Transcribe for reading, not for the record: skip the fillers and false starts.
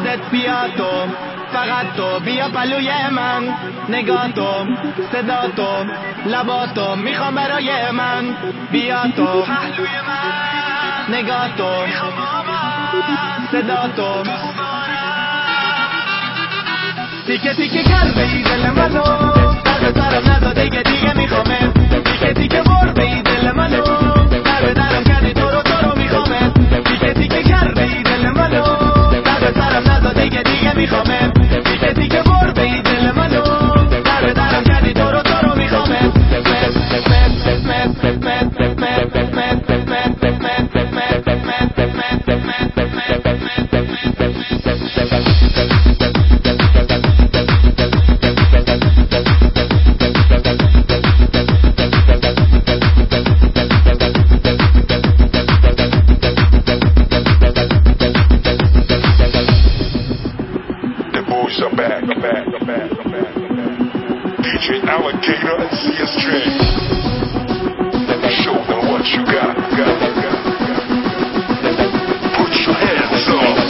دلت بیا تو، فقط تو بیا پلوی من. نگاه تو، صدا تو، لبا تو میخوام برای من. بیا تو پهلوی من، نگاه تو میخوام با من. صدا تو تیکه تیکه کرده ای دل منو، در به سرم نزا دیگه میخوامه. تیکه تیکه برده ای دل منو، در به درم کردی تو رو میخوامه. تیکه تیکه کرده ای دل منو، در به سرم نزا دیگه میخوامه. تیکه تیکه برده ای دل منو، در به درم کردی تو رو میخوامه. DJ Alligator and CSJ. Show them what you got. Put your hands up.